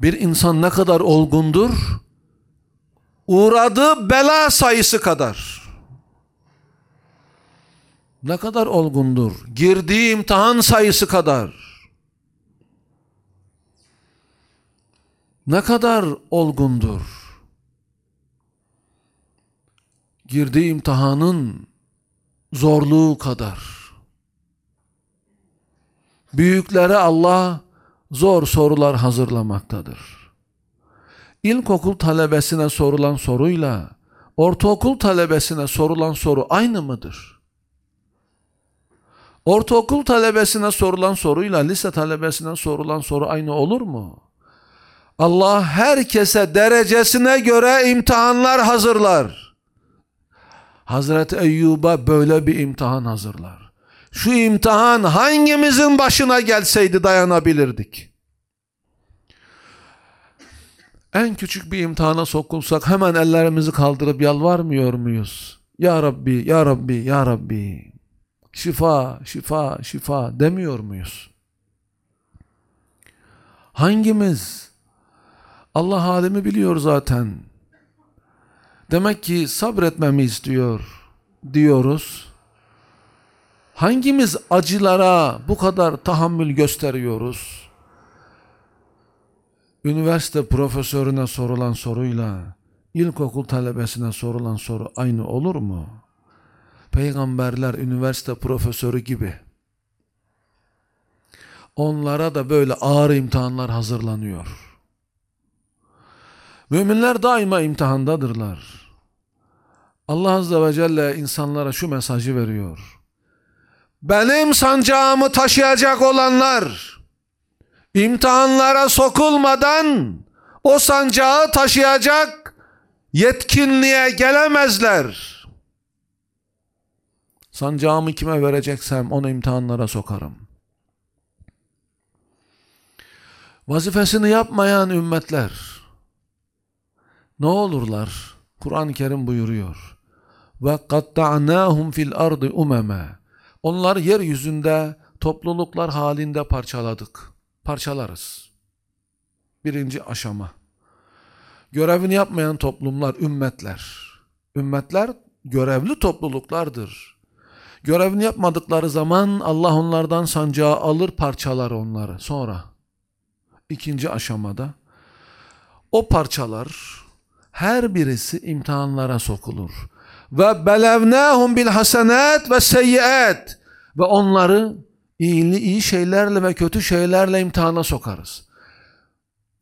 Bir insan ne kadar olgundur? Uğradığı bela sayısı kadar. Ne kadar olgundur? Girdiği imtihan sayısı kadar. Ne kadar olgundur? Girdiği imtihanın zorluğu kadar. Büyüklere Allah zor sorular hazırlamaktadır. İlkokul talebesine sorulan soruyla ortaokul talebesine sorulan soru aynı mıdır? Ortaokul talebesine sorulan soruyla lise talebesine sorulan soru aynı olur mu? Allah herkese derecesine göre imtihanlar hazırlar. Hazreti Eyyub'a böyle bir imtihan hazırlar. Şu imtihan hangimizin başına gelseydi dayanabilirdik? En küçük bir imtihana sokulsak hemen ellerimizi kaldırıp yalvarmıyor muyuz? Ya Rabbi, Ya Rabbi, Ya Rabbi. Şifa, şifa, şifa demiyor muyuz? Hangimiz? Allah halimi biliyor zaten. Demek ki sabretmemi istiyor diyoruz. Hangimiz acılara bu kadar tahammül gösteriyoruz? Üniversite profesörüne sorulan soruyla ilkokul talebesine sorulan soru aynı olur mu? Peygamberler üniversite profesörü gibi. Onlara da böyle ağır imtihanlar hazırlanıyor. Müminler daima imtihandadırlar. Allah Azze ve Celle insanlara şu mesajı veriyor. Benim sancağımı taşıyacak olanlar imtihanlara sokulmadan o sancağı taşıyacak yetkinliğe gelemezler. Sancağımı kime vereceksem onu imtihanlara sokarım. Vazifesini yapmayan ümmetler ne olurlar? Kur'an-ı Kerim buyuruyor. Ve katta'nâhum fil ardı umeme. Onları yeryüzünde topluluklar halinde parçaladık. Parçalarız. Birinci aşama. Görevini yapmayan toplumlar, ümmetler. Ümmetler görevli topluluklardır. Görevini yapmadıkları zaman Allah onlardan sancağı alır, parçalar onları. Sonra ikinci aşamada o parçalar her birisi imtihanlara sokulur. Ve belevnâhum bil hasenat ve seyyiat. Ve onları iyi şeylerle ve kötü şeylerle imtihana sokarız.